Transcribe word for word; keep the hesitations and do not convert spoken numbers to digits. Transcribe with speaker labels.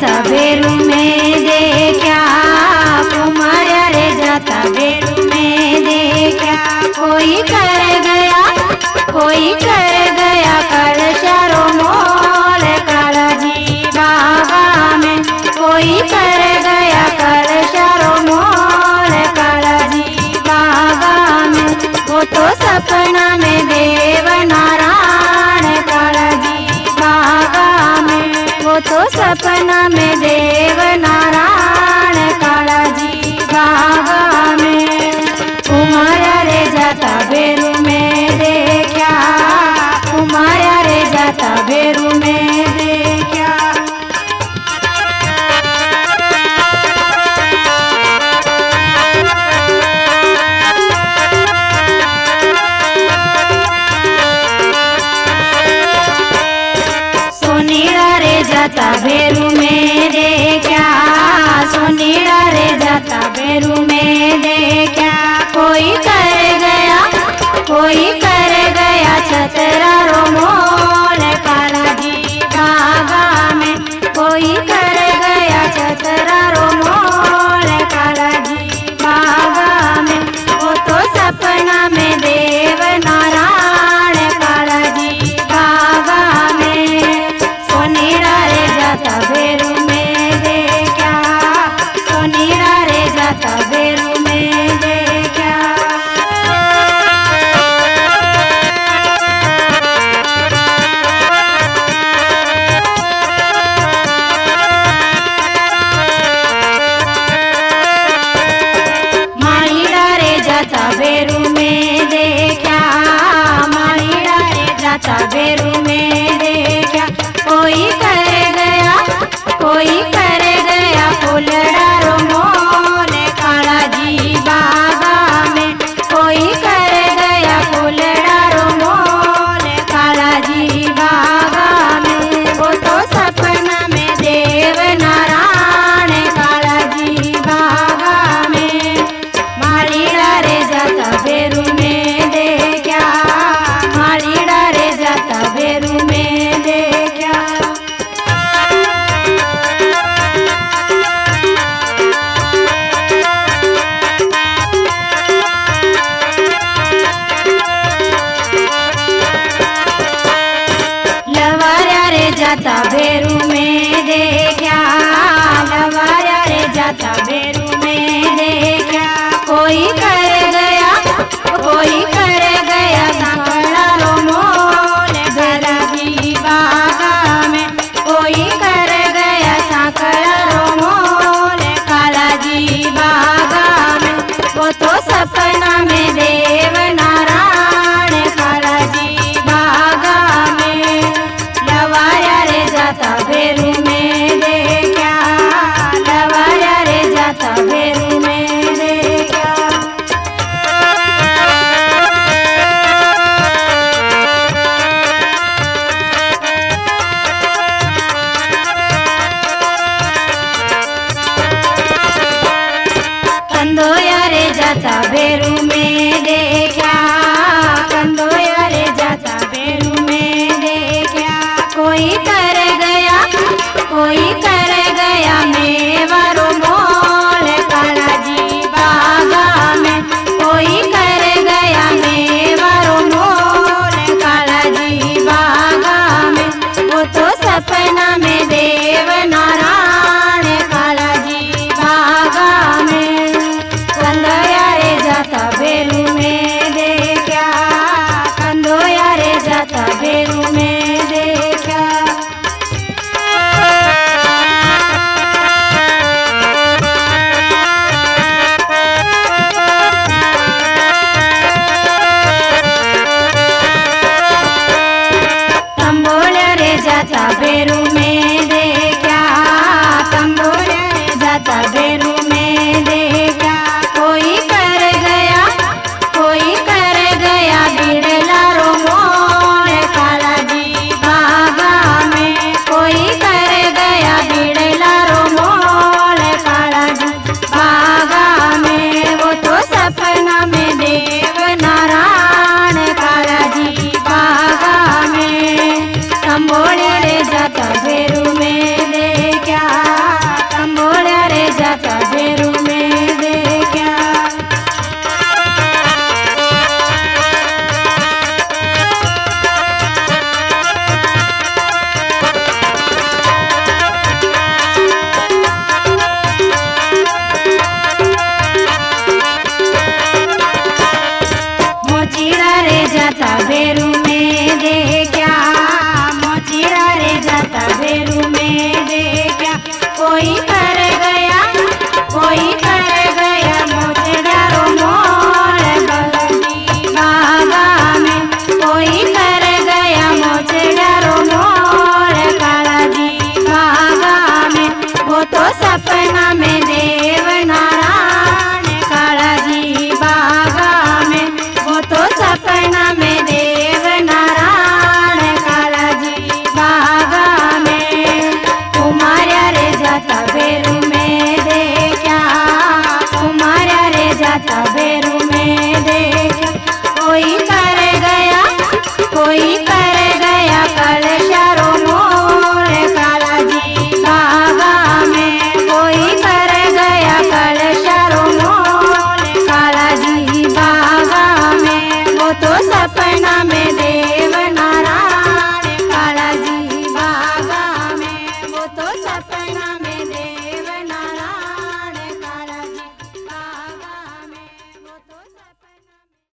Speaker 1: जाता बेरू में देखा, कुमार रे जाता बेरू में देखा। कोई कर गया कोई कर गया कलशारो मोल काला जी बाबा में। कोई कर गया कलशारो मोल काला जी बाबा में। वो तो सपना में देव नारायण काला जी बाबा में। वो तो सपना में देव नारायण काला जी बाबा में। कुमार रे जाता बेरू में देखा, कुमार रे जाता बेरू में देखा। सोनीड़ा रे जाता बेरू में देखा, सोनीड़ा रे जाता बेरू में देखा। कोई कर गया कोई कर गया छतरा रो मोल काला जी बाबा में। कोई कर गया छतरा रो मोल काला जी बाबा में। वो तो सपना में देव नारायण काला जी बाबा में। सोनीड़ा रे जाता बेरू में देखा, सोनीड़ा रे जाता बेरू में देखा। मालीड़ा रे जाता बेरू में देखा, मालीड़ा रे जाता बेरू में देखा। कोई कर गया कोई कर गया फुलड़ा रो मोल काला जी बाबा में। कोई कर गया फुलड़ा रो मोल काला जी बाबा में। वो तो सपना में देव नारायण काला जी बाबा में। मालीड़ा रे जाता बेरू में देखा, मालीड़ा रे जाता बेरू में देखा। लवारा रे जाता बेरू में देखा, लवारा रे जाता बेरू में देखा। कोई कर गया कोई कर गया सांकड़ा रो मोल काला जी बाबा में। कोई कर गया सांकड़ा रो मोल काला जी बाबा में। वो तो सपना में देव नारायण काला जी बाबा में। लवारा रे जाता बेरू में देखा, लवारा रे जाता बेरू में देखा। कंदोया रे जाता बेरू में देखा, कंदोया रे जाता बेरू में देखा। कोई कर गया कोई कर गया मेवा रो मोल काला जी बाबा में। कोई कर गया मेवा रो मोल काला जी बाबा में। वो तो सपना में देव नारायण काला जी बाबा में। कंदोया रे जाता बेरू में देखा, कंदोया रे जाता बेरू में देखा। तंबोला रे जाता बेरू में देखा, तंबोला रे जाता बेरू में देखा। कोई कर गया कोई कर गया बिरला रो मोल काला जी बाबा में। कोई कर गया बिरला रो मोल काला जी बाबा में। वो तो सपना में देव नारायण काला जी बाबा में। तंबोला रे जाता बेरू में देखा, कोई